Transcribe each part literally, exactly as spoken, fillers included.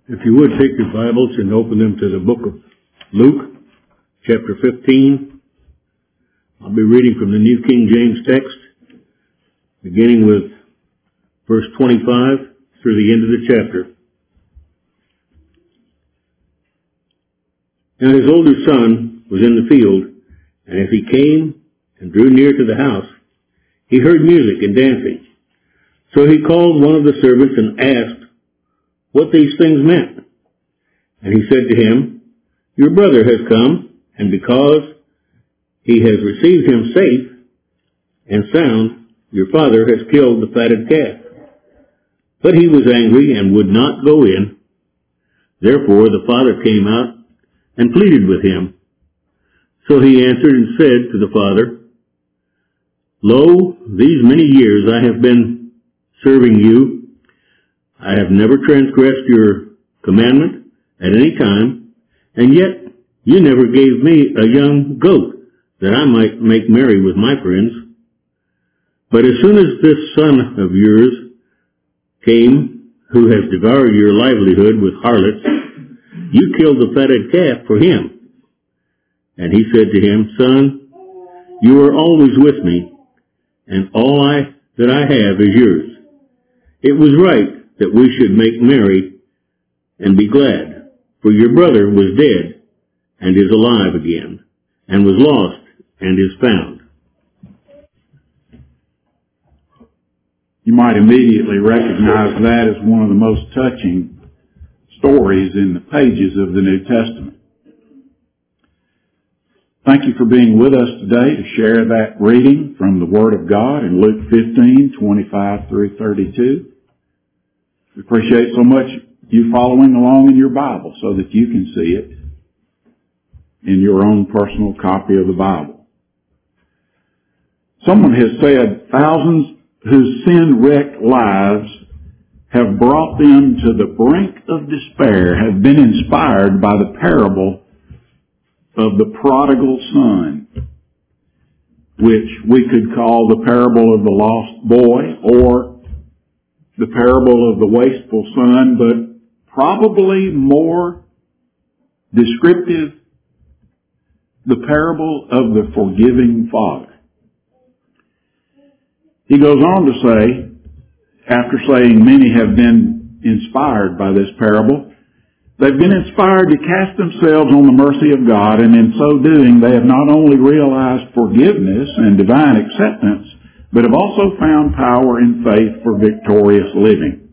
If you would, take your Bibles and open them to the book of Luke, chapter fifteen. I'll be reading from the New King James text, beginning with verse twenty-five through the end of the chapter. Now his older son was in the field, and as he came and drew near to the house, he heard music and dancing. So he called one of the servants and asked what these things meant. And he said to him, "Your brother has come, and because he has received him safe and sound, your father has killed the fatted calf." But he was angry and would not go in. Therefore the father came out and pleaded with him. So he answered and said to the father, "Lo, these many years I have been serving you. I have never transgressed your commandment at any time, and yet you never gave me a young goat that I might make merry with my friends. But as soon as this son of yours came, who has devoured your livelihood with harlots, you killed the fatted calf for him." And he said to him, "Son, you are always with me, and all I that I have is yours. It was right that we should make merry and be glad, for your brother was dead and is alive again, and was lost and is found." You might immediately recognize that as one of the most touching stories in the pages of the New Testament. Thank you for being with us today to share that reading from the Word of God in Luke fifteen, twenty-five through thirty-two. We appreciate so much you following along in your Bible so that you can see it in your own personal copy of the Bible. Someone has said thousands whose sin-wrecked lives have brought them to the brink of despair have been inspired by the parable of the prodigal son, which we could call the parable of the lost boy or the parable of the wasteful son, but probably more descriptive, the parable of the forgiving father. He goes on to say, after saying many have been inspired by this parable, they've been inspired to cast themselves on the mercy of God, and in so doing they have not only realized forgiveness and divine acceptance, but have also found power in faith for victorious living.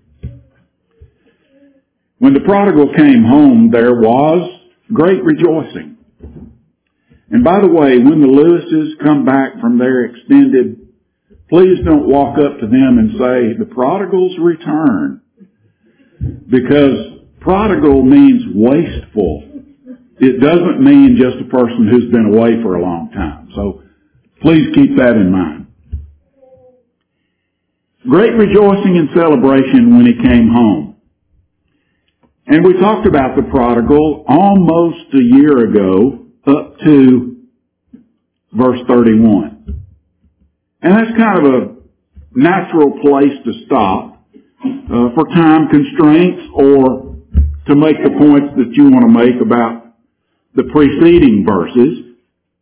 When the prodigal came home, there was great rejoicing. And by the way, when the Lewises come back from their extended, please don't walk up to them and say, "The prodigal's return," because prodigal means wasteful. It doesn't mean just a person who's been away for a long time. So please keep that in mind. Great rejoicing and celebration when he came home. And we talked about the prodigal almost a year ago up to verse thirty-one. And that's kind of a natural place to stop uh, for time constraints or to make the points that you want to make about the preceding verses.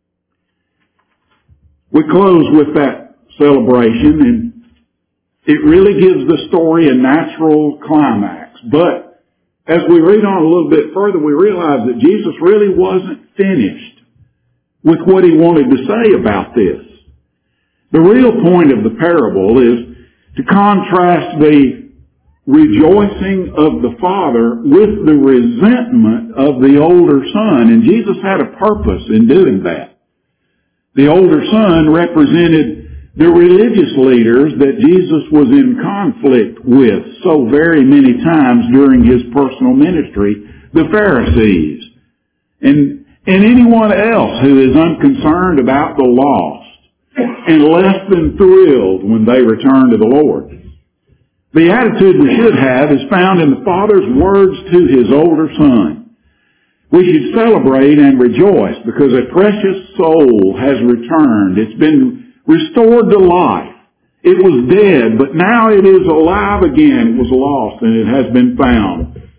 We close with that celebration, and it really gives the story a natural climax. But as we read on a little bit further, we realize that Jesus really wasn't finished with what he wanted to say about this. The real point of the parable is to contrast the rejoicing of the father with the resentment of the older son. And Jesus had a purpose in doing that. The older son represented the religious leaders that Jesus was in conflict with so very many times during his personal ministry, the Pharisees, and, and anyone else who is unconcerned about the lost and less than thrilled when they return to the Lord. The attitude we should have is found in the Father's words to his older son. We should celebrate and rejoice because a precious soul has returned. It's been restored to life. It was dead, but now it is alive again. It was lost and it has been found.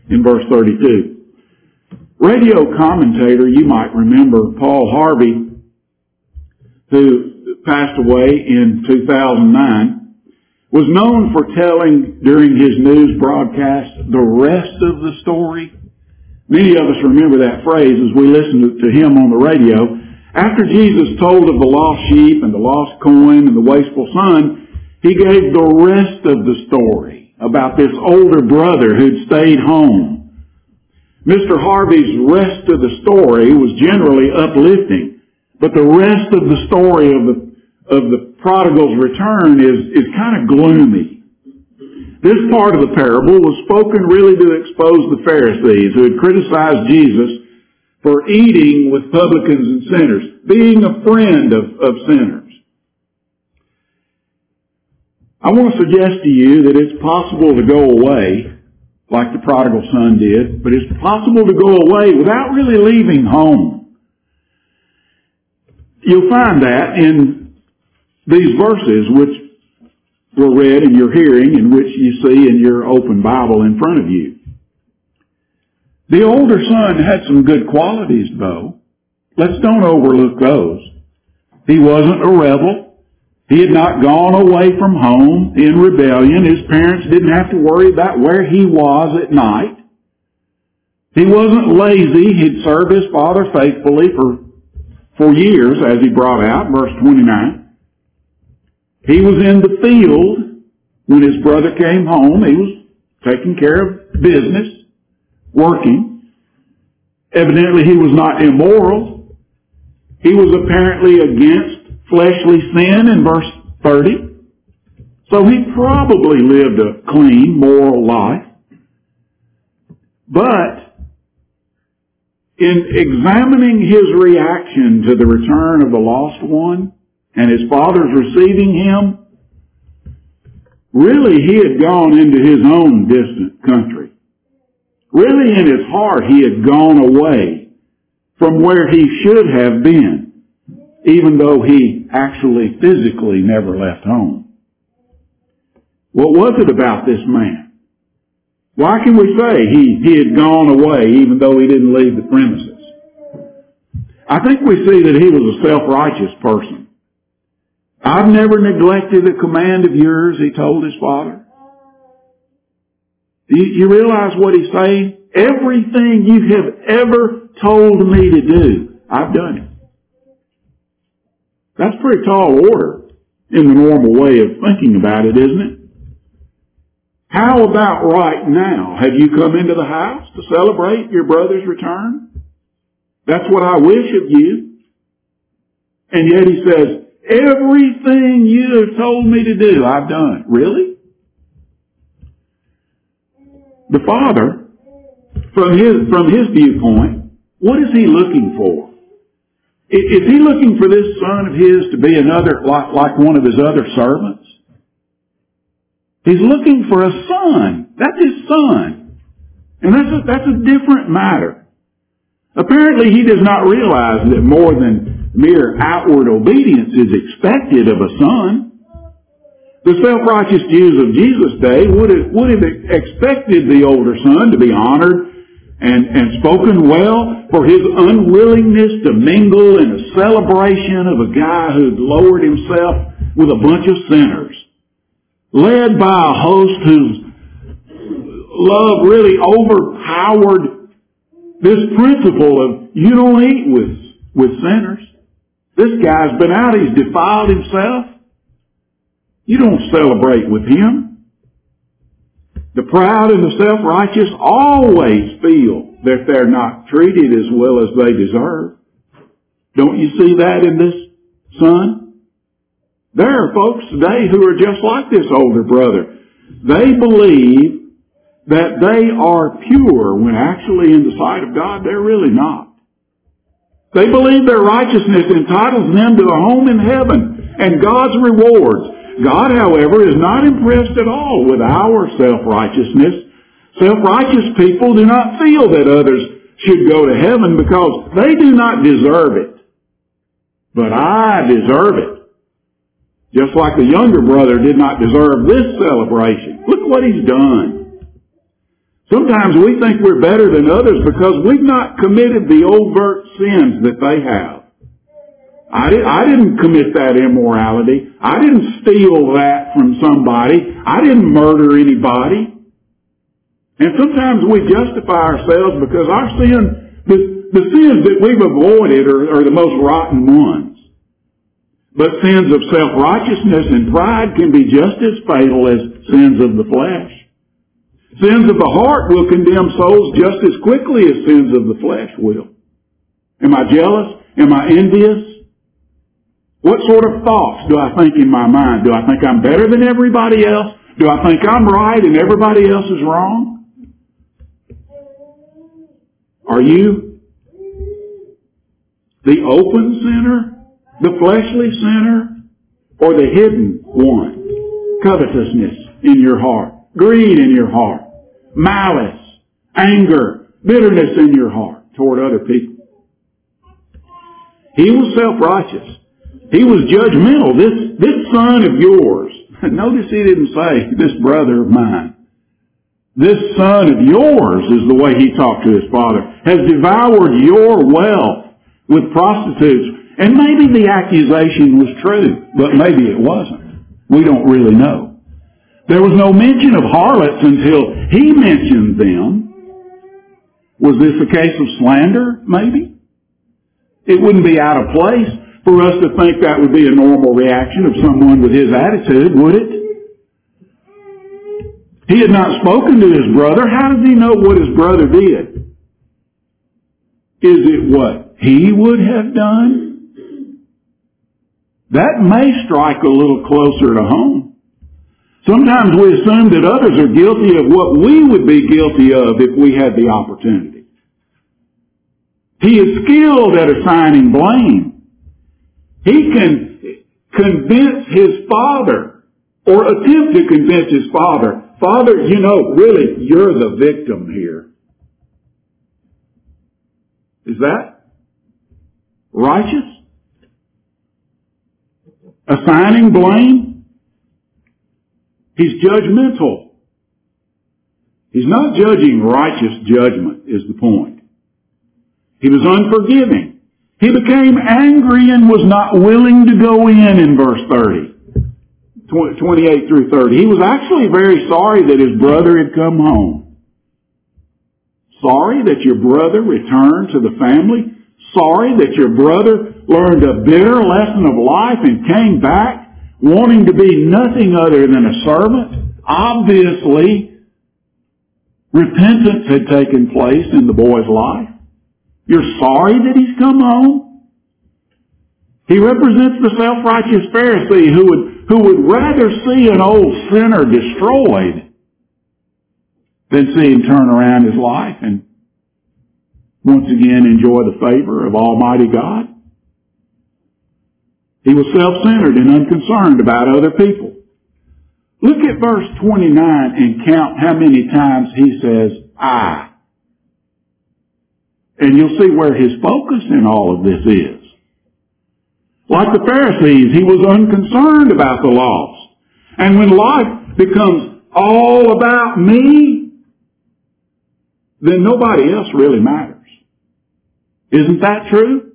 in verse thirty-two. Radio commentator, you might remember Paul Harvey, who passed away in two thousand nine, was known for telling during his news broadcast the rest of the story. Many of us remember that phrase as we listened to him on the radio. After Jesus told of the lost sheep and the lost coin and the wasteful son, he gave the rest of the story about this older brother who'd stayed home. Mister Harvey's rest of the story was generally uplifting, but the rest of the story of the of the prodigal's return is, is kind of gloomy. This part of the parable was spoken really to expose the Pharisees who had criticized Jesus for eating with publicans and sinners, being a friend of, of sinners. I want to suggest to you that it's possible to go away like the prodigal son did, but it's possible to go away without really leaving home. You'll find that in these verses which were read in your hearing and which you see in your open Bible in front of you. The older son had some good qualities, though. Let's don't overlook those. He wasn't a rebel. He had not gone away from home in rebellion. His parents didn't have to worry about where he was at night. He wasn't lazy. He'd served his father faithfully for, for years, as he brought out, verse twenty-nine. He was in the field when his brother came home. He was taking care of business, working. Evidently he was not immoral. He was apparently against fleshly sin in verse thirty. So he probably lived a clean, moral life. But in examining his reaction to the return of the lost one and his father's receiving him, really he had gone into his own distant country. Really in his heart he had gone away from where he should have been, even though he actually physically never left home. What was it about this man? Why can we say he, he had gone away even though he didn't leave the premises? I think we see that he was a self-righteous person. I've never neglected a command of yours, he told his father. You, you realize what he's saying? Everything you have ever told me to do, I've done it. That's a pretty tall order in the normal way of thinking about it, isn't it? How about right now? Have you come into the house to celebrate your brother's return? That's what I wish of you. And yet he says, everything you have told me to do, I've done. Really? The father, from his, from his viewpoint, what is he looking for? Is he looking for this son of his to be another, like, like one of his other servants? He's looking for a son. That's his son. And that's a, that's a different matter. Apparently he does not realize that more than mere outward obedience is expected of a son. The self-righteous Jews of Jesus' day would have, would have expected the older son to be honored and, and spoken well for his unwillingness to mingle in a celebration of a guy who'd lowered himself with a bunch of sinners, led by a host whose love really overpowered this principle of you don't eat with, with sinners. This guy's been out, he's defiled himself. You don't celebrate with him. The proud and the self-righteous always feel that they're not treated as well as they deserve. Don't you see that in this son? There are folks today who are just like this older brother. They believe that they are pure when actually in the sight of God they're really not. They believe their righteousness entitles them to a home in heaven and God's rewards. God, however, is not impressed at all with our self-righteousness. Self-righteous people do not feel that others should go to heaven because they do not deserve it. But I deserve it. Just like the younger brother did not deserve this celebration. Look what he's done. Sometimes we think we're better than others because we've not committed the overt sins that they have. I, did, I didn't commit that immorality. I didn't steal that from somebody. I didn't murder anybody. And sometimes we justify ourselves because our sin, the, the sins that we've avoided are, are the most rotten ones. But sins of self-righteousness and pride can be just as fatal as sins of the flesh. Sins of the heart will condemn souls just as quickly as sins of the flesh will. Am I jealous? Am I envious? What sort of thoughts do I think in my mind? Do I think I'm better than everybody else? Do I think I'm right and everybody else is wrong? Are you the open sinner, the fleshly sinner, or the hidden one? Covetousness in your heart, greed in your heart, malice, anger, bitterness in your heart toward other people. He was self-righteous. He was judgmental. This, this son of yours, notice he didn't say, this brother of mine. This son of yours is the way he talked to his father, has devoured your wealth with prostitutes. And maybe the accusation was true, but maybe it wasn't. We don't really know. There was no mention of harlots until he mentioned them. Was this a case of slander, maybe? It wouldn't be out of place for us to think that would be a normal reaction of someone with his attitude, would it? He had not spoken to his brother. How does he know what his brother did? Is it what he would have done? That may strike a little closer to home. Sometimes we assume that others are guilty of what we would be guilty of if we had the opportunity. He is skilled at assigning blame. He can convince his father, or attempt to convince his father, Father, you know, really, you're the victim here. Is that righteous? Assigning blame? He's judgmental. He's not judging righteous judgment, is the point. He was unforgiving. He became angry and was not willing to go in in verse thirty. twenty-eight through thirty. He was actually very sorry that his brother had come home. Sorry that your brother returned to the family. Sorry that your brother learned a bitter lesson of life and came back wanting to be nothing other than a servant. Obviously, repentance had taken place in the boy's life. You're sorry that he's come home? He represents the self-righteous Pharisee who would, who would rather see an old sinner destroyed than see him turn around his life and once again enjoy the favor of Almighty God. He was self-centered and unconcerned about other people. Look at verse twenty-nine and count how many times he says, I. And you'll see where his focus in all of this is. Like the Pharisees, he was unconcerned about the lost. And when life becomes all about me, then nobody else really matters. Isn't that true?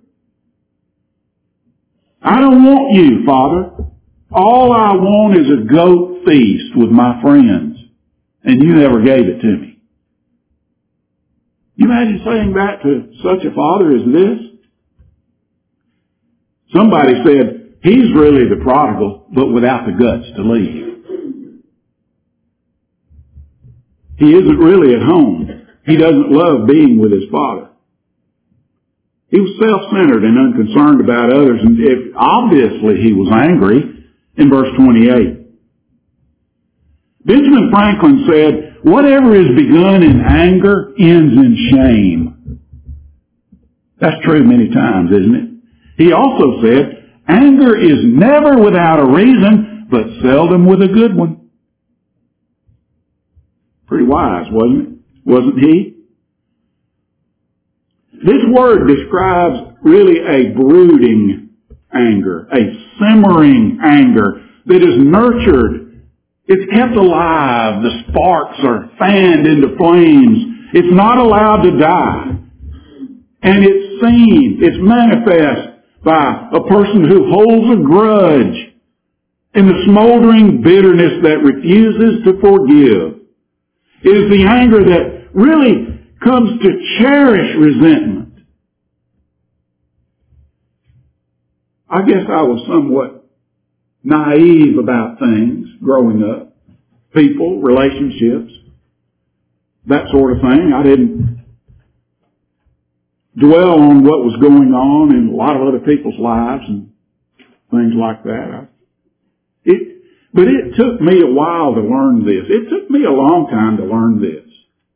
I don't want you, Father. All I want is a goat feast with my friends. And you never gave it to me. You imagine saying that to such a father as this? Somebody said, he's really the prodigal, but without the guts to leave. He isn't really at home. He doesn't love being with his father. He was self-centered and unconcerned about others, and if, obviously he was angry in verse twenty-eight. Benjamin Franklin said, whatever is begun in anger ends in shame. That's true many times, isn't it? He also said, anger is never without a reason, but seldom with a good one. Pretty wise, wasn't it? Wasn't he? This word describes really a brooding anger, a simmering anger that is nurtured It's kept alive. The sparks are fanned into flames. It's not allowed to die. And it's seen, it's manifest by a person who holds a grudge in the smoldering bitterness that refuses to forgive. It is the anger that really comes to cherish resentment. I guess I was somewhat naive about things growing up. People, relationships, that sort of thing. I didn't dwell on what was going on in a lot of other people's lives and things like that. I, it, but it took me a while to learn this. It took me a long time to learn this.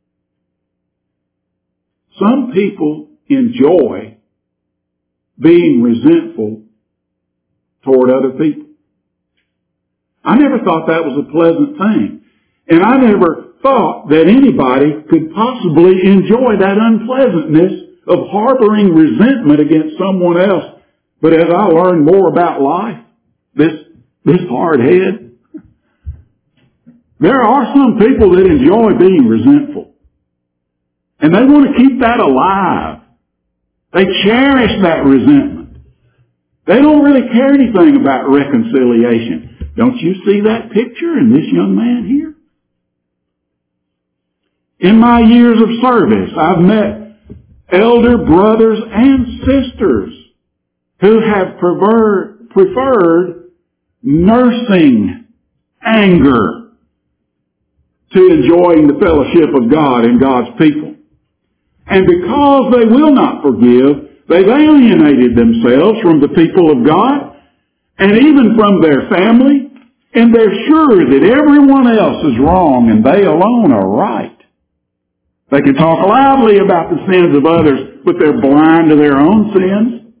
Some people enjoy being resentful toward other people. I never thought that was a pleasant thing. And I never thought that anybody could possibly enjoy that unpleasantness of harboring resentment against someone else. But as I learned more about life, this, this hard head, there are some people that enjoy being resentful. And they want to keep that alive. They cherish that resentment. They don't really care anything about reconciliation. Don't you see that picture in this young man here? In my years of service, I've met elder brothers and sisters who have prefer, preferred nursing anger to enjoying the fellowship of God and God's people. And because they will not forgive, they've alienated themselves from the people of God and even from their family, and they're sure that everyone else is wrong and they alone are right. They can talk loudly about the sins of others, but they're blind to their own sins.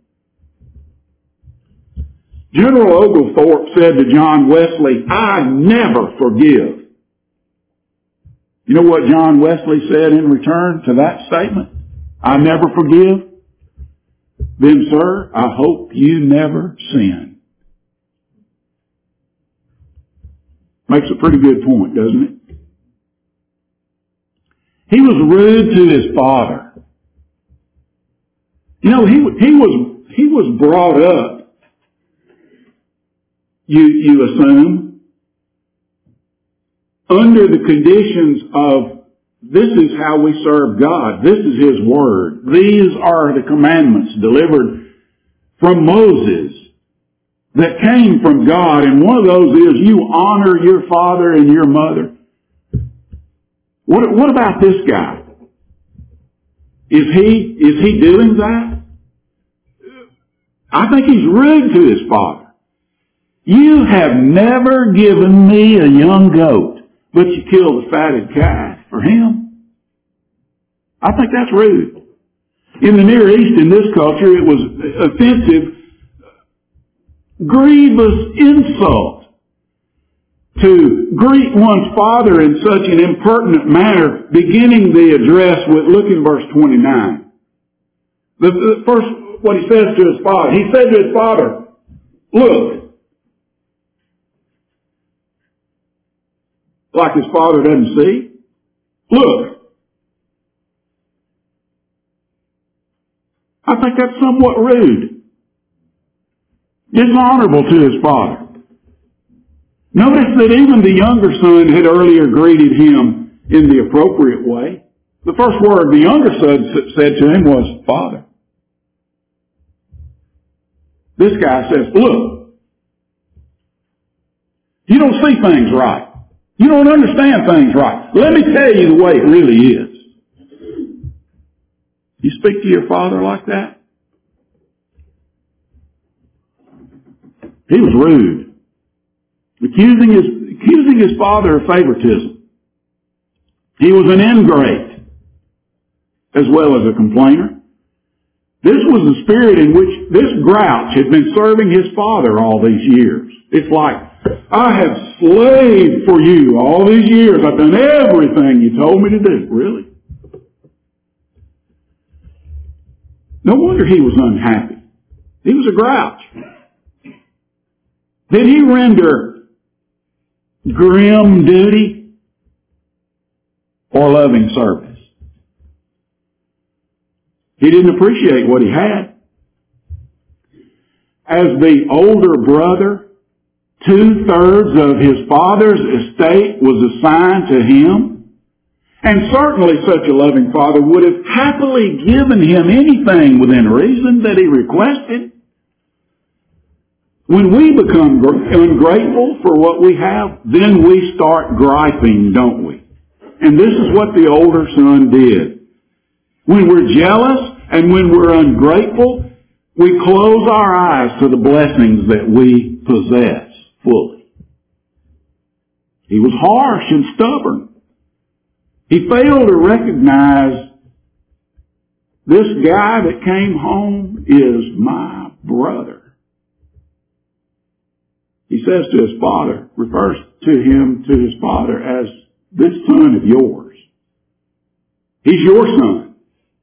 General Oglethorpe said to John Wesley, "I never forgive." You know what John Wesley said in return to that statement? "I never forgive." "Then, sir, I hope you never sin." Makes a pretty good point, doesn't it? He was rude to his father. You know, he, he was, he was brought up, you, you assume, under the conditions of, this is how we serve God. This is His Word. These are the commandments delivered from Moses that came from God. And one of those is you honor your father and your mother. What, what about this guy? Is he, is he doing that? I think he's rude to his father. "You have never given me a young goat, but you killed a fatted calf for him." I think that's rude. In the Near East, in this culture, it was offensive, grievous insult to greet one's father in such an impertinent manner, beginning the address with, look in verse twenty-nine. The, the first, what he says to his father, he said to his father, "Look." Like his father doesn't see. "Look." I think that's somewhat rude. Dishonorable to his father. Notice that even the younger son had earlier greeted him in the appropriate way. The first word the younger son said to him was, "Father." This guy says, "Look, you don't see things right. You don't understand things right. Let me tell you the way it really is." You speak to your father like that? He was rude. Accusing his, accusing his father of favoritism. He was an ingrate as well as a complainer. This was the spirit in which this grouch had been serving his father all these years. It's like, "I have slaved for you all these years. I've done everything you told me to do." Really? No wonder he was unhappy. He was a grouch. Did he render grim duty, or loving service. He didn't appreciate what he had. As the older brother, two-thirds of his father's estate was assigned to him. And certainly such a loving father would have happily given him anything within reason that he requested. When we become ungrateful for what we have, then we start griping, don't we? And this is what the older son did. When we're jealous and when we're ungrateful, we close our eyes to the blessings that we possess fully. He was harsh and stubborn. He failed to recognize this guy that came home is my brother. He says to his father, refers to him, to his father, as this son of yours. He's your son.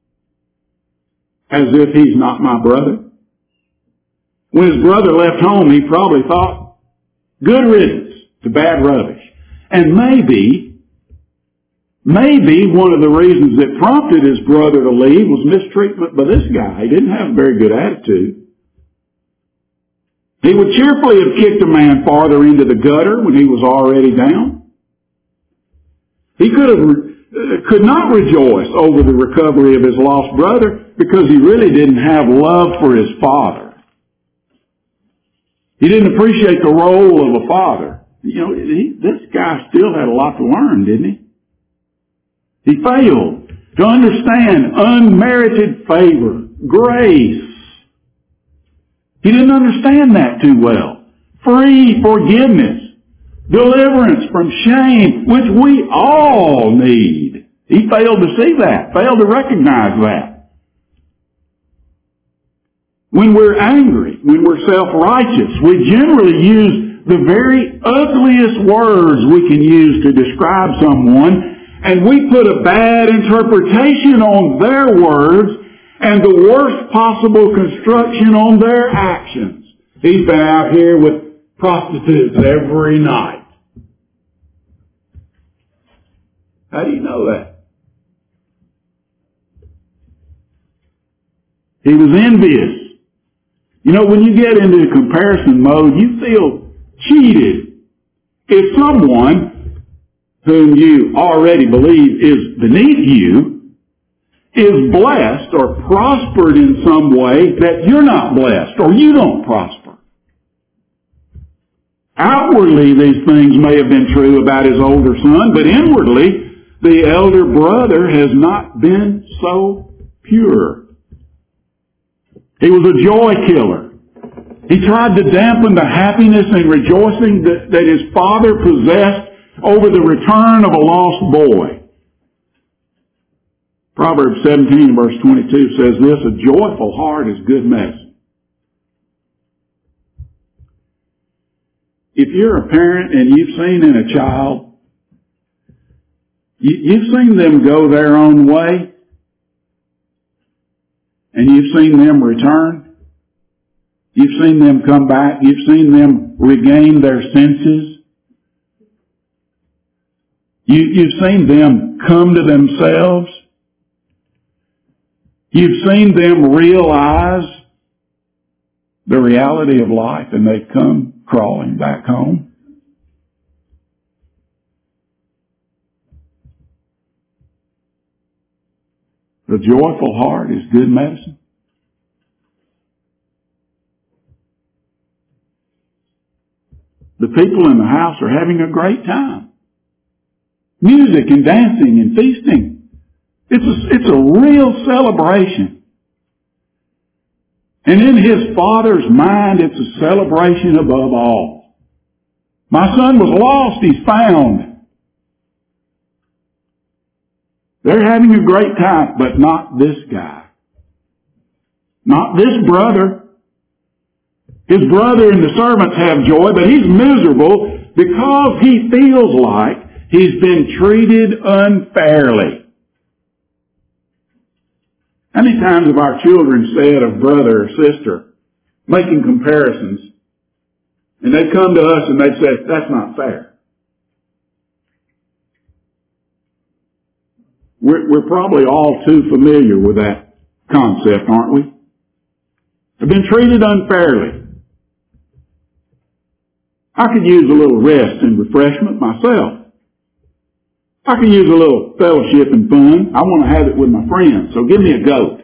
As if he's not my brother. When his brother left home, he probably thought, good riddance to bad rubbish. And maybe, maybe one of the reasons that prompted his brother to leave was mistreatment by this guy. He didn't have a very good attitude. He would cheerfully have kicked a man farther into the gutter when he was already down. He could have, could not rejoice over the recovery of his lost brother because he really didn't have love for his father. He didn't appreciate the role of a father. You know, he, this guy still had a lot to learn, didn't he? He failed to understand unmerited favor, grace. He didn't understand that too well. Free forgiveness, deliverance from shame, which we all need. He failed to see that, failed to recognize that. When we're angry, when we're self-righteous, we generally use the very ugliest words we can use to describe someone, and we put a bad interpretation on their words and the worst possible construction on their actions. He's been out here with prostitutes every night. How do you know that? He was envious. You know, when you get into comparison mode, you feel cheated. If someone whom you already believe is beneath you is blessed or prospered in some way that you're not blessed or you don't prosper. Outwardly, these things may have been true about his older son, but inwardly, the elder brother has not been so pure. He was a joy killer. He tried to dampen the happiness and rejoicing that, that his father possessed over the return of a lost boy. Proverbs seventeen verse twenty-two says this, a joyful heart is good medicine. If you're a parent and you've seen in a child, you, you've seen them go their own way, and you've seen them return. You've seen them come back. You've seen them regain their senses. You, you've seen them come to themselves. You've seen them realize the reality of life and they've come crawling back home. The joyful heart is good medicine. The people in the house are having a great time. Music and dancing and feasting. It's a, it's a real celebration. And in his father's mind, it's a celebration above all. My son was lost, he's found. They're having a great time, but not this guy. Not this brother. His brother and the servants have joy, but he's miserable because he feels like he's been treated unfairly. How many times have our children said of brother or sister, making comparisons, and they'd come to us and they'd say, that's not fair. We're, we're probably all too familiar with that concept, aren't we? I've been treated unfairly. I could use a little rest and refreshment myself. I could use a little fellowship and fun. I want to have it with my friends, so give me a goat.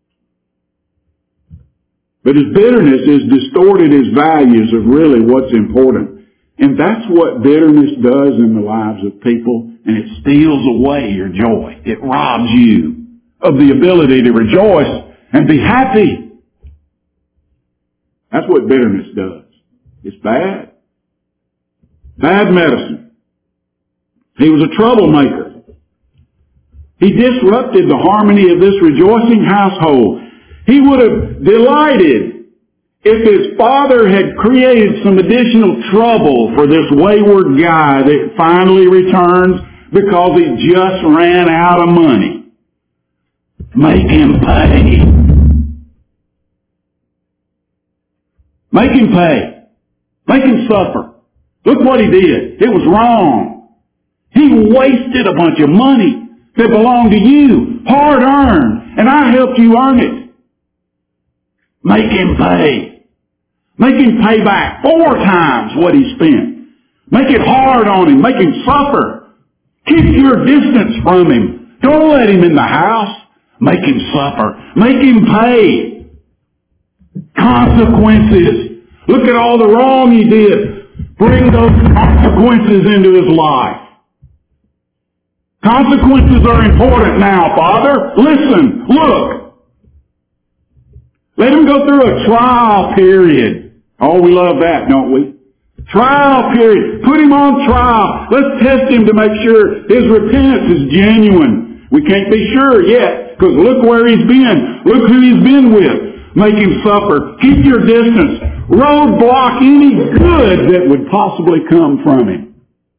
But his bitterness has distorted his values of really what's important. And that's what bitterness does in the lives of people, and it steals away your joy. It robs you of the ability to rejoice and be happy. That's what bitterness does. It's bad. Bad medicine. He was a troublemaker. He disrupted the harmony of this rejoicing household. He would have delighted if his father had created some additional trouble for this wayward guy that finally returns because he just ran out of money. Make him pay. Make him pay. Make him suffer. Look what he did. It was wrong. He wasted a bunch of money that belonged to you, hard earned, and I helped you earn it. Make him pay. Make him pay back four times what he spent. Make it hard on him. Make him suffer. Keep your distance from him. Don't let him in the house. Make him suffer. Make him pay. Consequences. Look at all the wrong he did. Bring those consequences into his life. Consequences are important now, Father. Listen, look. Let him go through a trial period. Oh, we love that, don't we? Trial period. Put him on trial. Let's test him to make sure his repentance is genuine. We can't be sure yet, because look where he's been. Look who he's been with. Make him suffer. Keep your distance. Roadblock any good that would possibly come from him.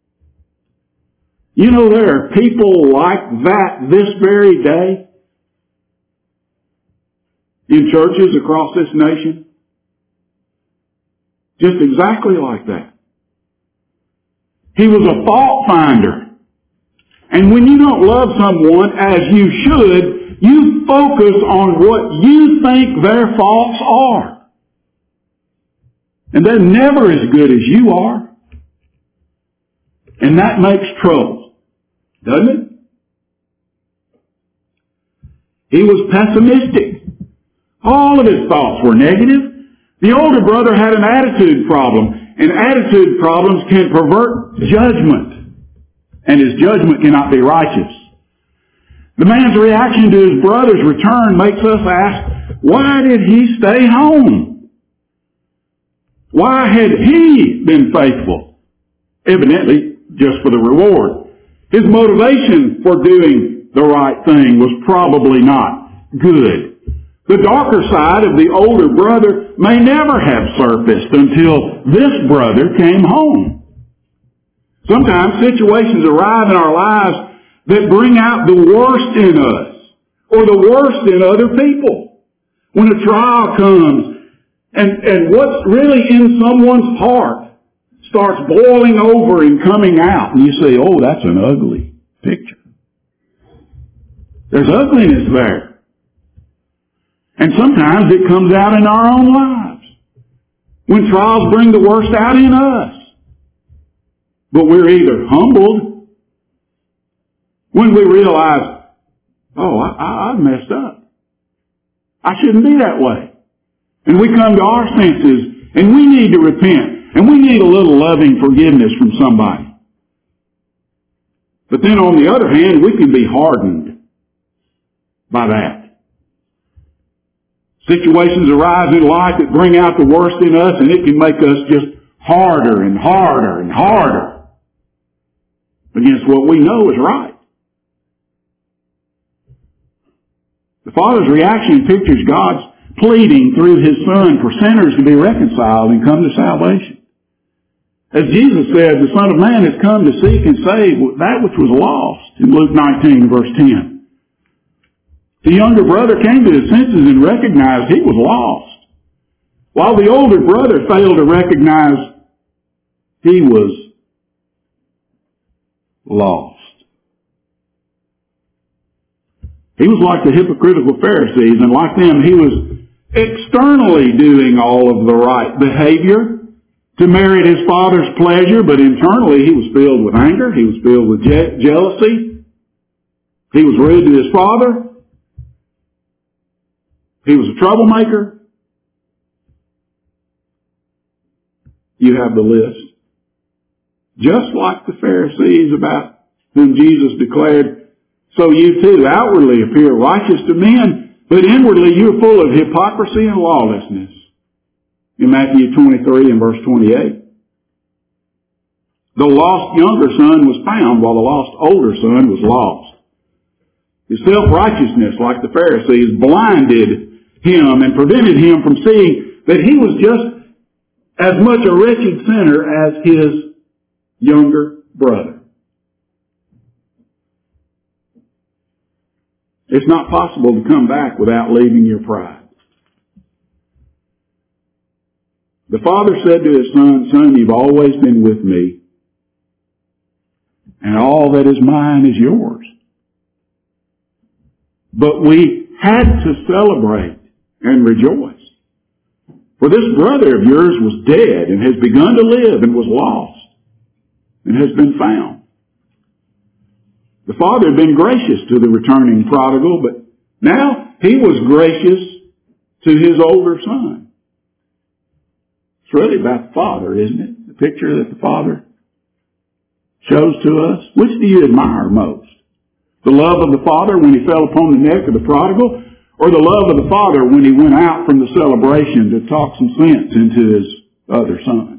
You know, there are people like that this very day in churches across this nation. Just exactly like that. He was a fault finder. And when you don't love someone as you should, you focus on what you think their faults are. And they're never as good as you are. And that makes trouble, doesn't it? He was pessimistic. All of his thoughts were negative. The older brother had an attitude problem, and attitude problems can pervert judgment, and his judgment cannot be righteous. The man's reaction to his brother's return makes us ask, why did he stay home? Why had he been faithful? Evidently, just for the reward. His motivation for doing the right thing was probably not good. The darker side of the older brother may never have surfaced until this brother came home. Sometimes situations arrive in our lives that bring out the worst in us or the worst in other people. When a trial comes and, and what's really in someone's heart starts boiling over and coming out, and you say, oh, that's an ugly picture. There's ugliness there. And sometimes it comes out in our own lives when trials bring the worst out in us. But we're either humbled when we realize, oh, I, I, I messed up. I shouldn't be that way. And we come to our senses and we need to repent. And we need a little loving forgiveness from somebody. But then on the other hand, we can be hardened by that. Situations arise in life that bring out the worst in us, and it can make us just harder and harder and harder against what we know is right. The Father's reaction pictures God's pleading through His Son for sinners to be reconciled and come to salvation. As Jesus said, the Son of Man has come to seek and save that which was lost in Luke nineteen, verse ten. The younger brother came to his senses and recognized he was lost, while the older brother failed to recognize he was lost. He was like the hypocritical Pharisees, and like them, he was externally doing all of the right behavior to merit his father's pleasure, but internally he was filled with anger, he was filled with je- jealousy, he was rude to his father, he was a troublemaker. You have the list. Just like the Pharisees about whom Jesus declared, so you too outwardly appear righteous to men, but inwardly you are full of hypocrisy and lawlessness. In Matthew twenty-three and verse twenty-eight. The lost younger son was found while the lost older son was lost. His self-righteousness, like the Pharisees, blinded him and prevented him from seeing that he was just as much a wretched sinner as his younger brother. It's not possible to come back without leaving your pride. The father said to his son, son, you've always been with me, and all that is mine is yours. But we had to celebrate and rejoice. For this brother of yours was dead and has begun to live and was lost and has been found. The father had been gracious to the returning prodigal, but now he was gracious to his older son. It's really about the father, isn't it? The picture that the father shows to us. Which do you admire most? The love of the father when he fell upon the neck of the prodigal, or the love of the father when he went out from the celebration to talk some sense into his other son?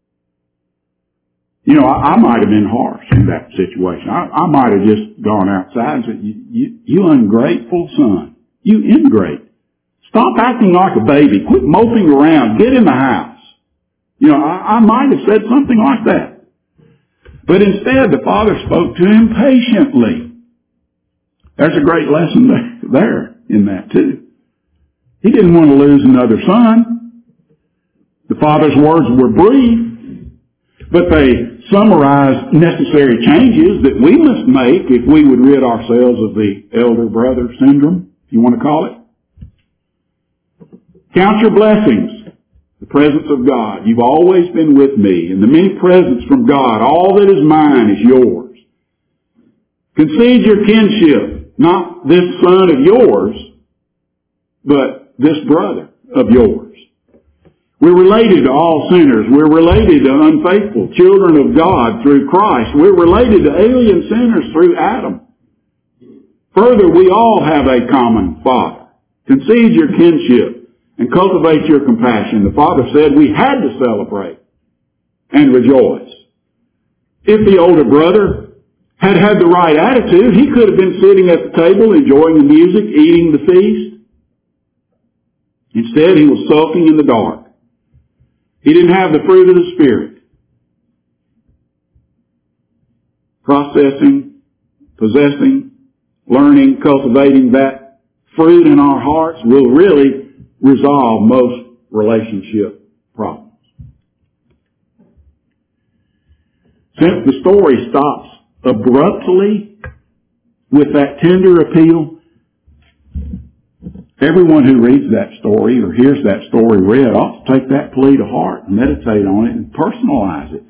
You know, I, I might have been harsh in that situation. I, I might have just gone outside and said, you, you, you ungrateful son. You ingrate. Stop acting like a baby. Quit moping around. Get in the house. You know, I, I might have said something like that. But instead, the father spoke to him patiently. There's a great lesson there, there in that too. He didn't want to lose another son. The father's words were brief, but they summarized necessary changes that we must make if we would rid ourselves of the elder brother syndrome, if you want to call it. Count your blessings, the presence of God. You've always been with me, and the many presents from God. All that is mine is yours. Concede your kinship, not this son of yours, but this brother of yours. We're related to all sinners. We're related to unfaithful children of God through Christ. We're related to alien sinners through Adam. Further, we all have a common Father. Concede your kinship and cultivate your compassion. The Father said we had to celebrate and rejoice. If the older brother had had the right attitude, he could have been sitting at the table enjoying the music, eating the feast. Instead, he was sulking in the dark. He didn't have the fruit of the Spirit. Processing, possessing, learning, cultivating that fruit in our hearts will really resolve most relationship problems. Since the story stops abruptly with that tender appeal, everyone who reads that story or hears that story read ought to take that plea to heart and meditate on it and personalize it.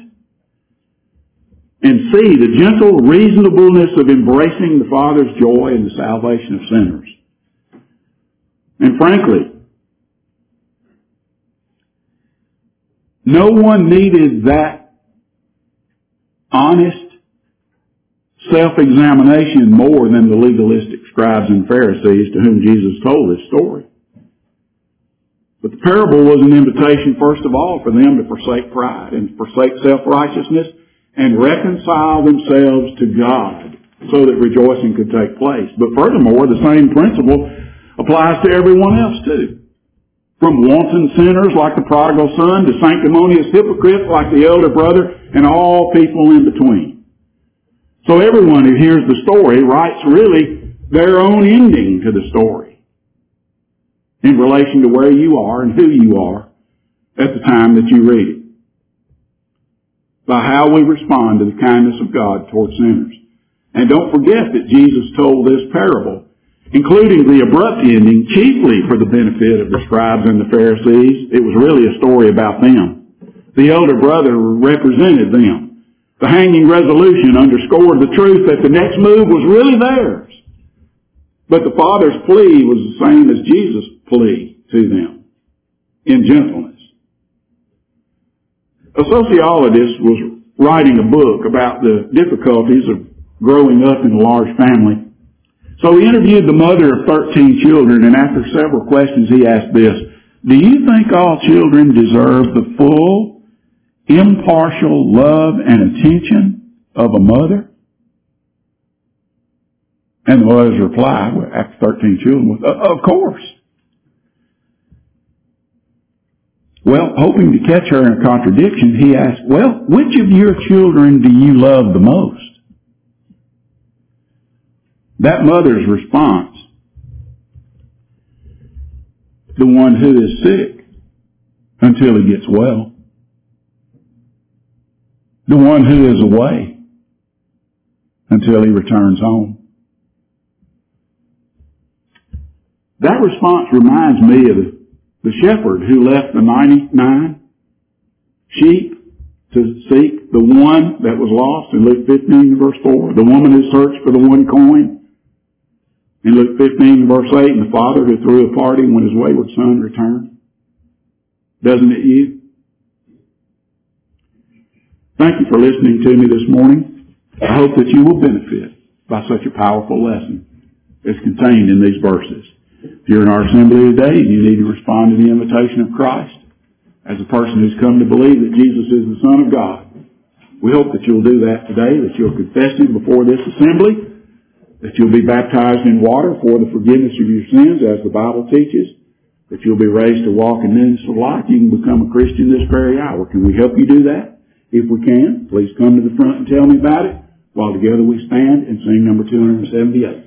And see the gentle reasonableness of embracing the Father's joy in the salvation of sinners. And frankly, no one needed that honest self-examination more than the legalistic scribes and Pharisees to whom Jesus told this story. But the parable was an invitation, first of all, for them to forsake pride and forsake self-righteousness and reconcile themselves to God so that rejoicing could take place. But furthermore, the same principle applies to everyone else too. From wanton sinners like the prodigal son to sanctimonious hypocrites like the elder brother and all people in between. So everyone who hears the story writes really their own ending to the story in relation to where you are and who you are at the time that you read it. By how we respond to the kindness of God toward sinners. And don't forget that Jesus told this parable including the abrupt ending, chiefly for the benefit of the scribes and the Pharisees. It was really a story about them. The elder brother represented them. The hanging resolution underscored the truth that the next move was really theirs. But the Father's plea was the same as Jesus' plea to them, in gentleness. A sociologist was writing a book about the difficulties of growing up in a large family. So he interviewed the mother of thirteen children, and after several questions he asked this: do you think all children deserve the full, impartial love and attention of a mother? And the mother's reply, after thirteen children, was, of course. Well, hoping to catch her in a contradiction, he asked, well, which of your children do you love the most? That mother's response, the one who is sick until he gets well. The one who is away until he returns home. That response reminds me of the shepherd who left the ninety-nine sheep to seek the one that was lost in Luke fifteen verse four. The woman who searched for the one coin in Luke fifteen verse eight, and the father who threw a party when his wayward son returned. Doesn't it you? Thank you for listening to me this morning. I hope that you will benefit by such a powerful lesson as contained in these verses. If you're in our assembly today and you need to respond to the invitation of Christ as a person who's come to believe that Jesus is the Son of God, we hope that you'll do that today, that you'll confess Him before this assembly, that you'll be baptized in water for the forgiveness of your sins as the Bible teaches, that you'll be raised to walk in newness of life. You can become a Christian this very hour. Can we help you do that? If we can, please come to the front and tell me about it while together we stand and sing number two hundred seventy-eight.